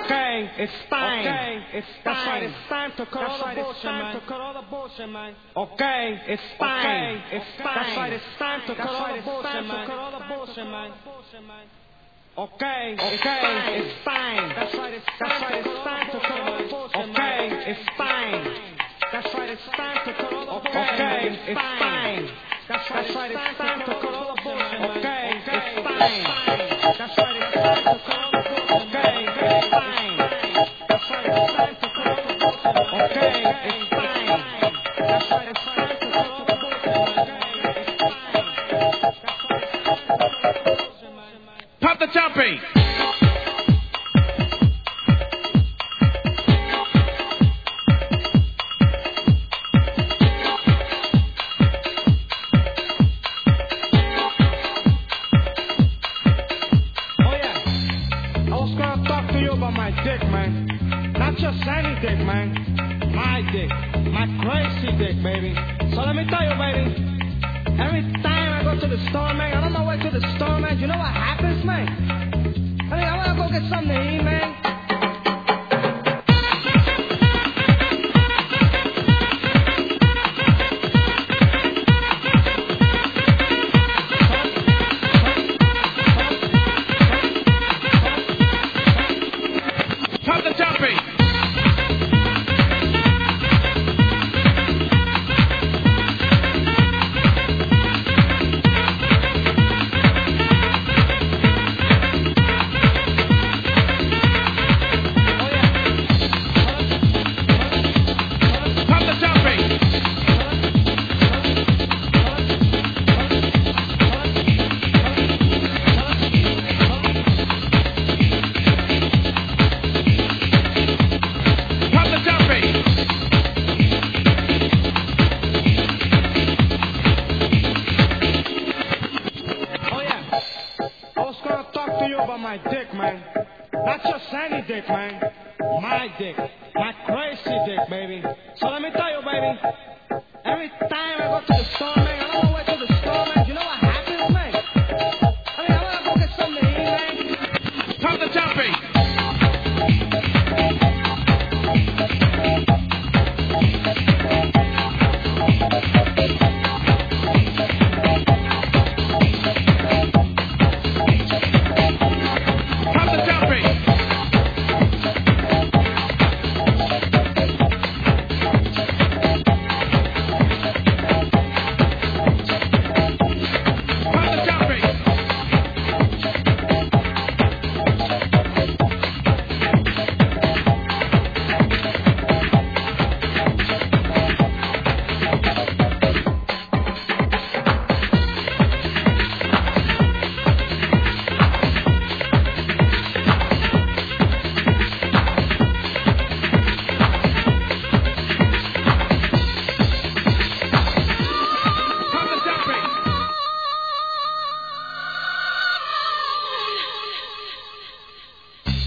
Okay, it's time. Okay, it's That's time. right, it's time to cut all the bullshit, man. Okay, it's time. Okay, it's time. That's right, it's time to cut all the bullshit, man. Okay, it's time. That's right, it's time to cut all the bullshit, man. Okay, it's time. That's right, it's time to cut all the bullshit, man. Okay, it's time. That's right, it's time to cut all the bullshit, man. Okay, it's time. That's right, it's time to cut all the bullshit, man. Okay, it's time. That's right, it's time to cut all the bullshit, man. Okay, it's time. That's right, it's time to cut all the bullshit, man. Pop the jumping. My dick, man. Not just any dick, man. My dick. My crazy dick, baby. So let me tell you, baby. Every time I go to the store, man, I'm on my way to the store, man. You know what happens, man? I mean, I want to go get something to eat, man. My dick, man. Not just any dick, man. My dick. My crazy dick, baby. So let me tell you, baby. Every time I go to the store, man,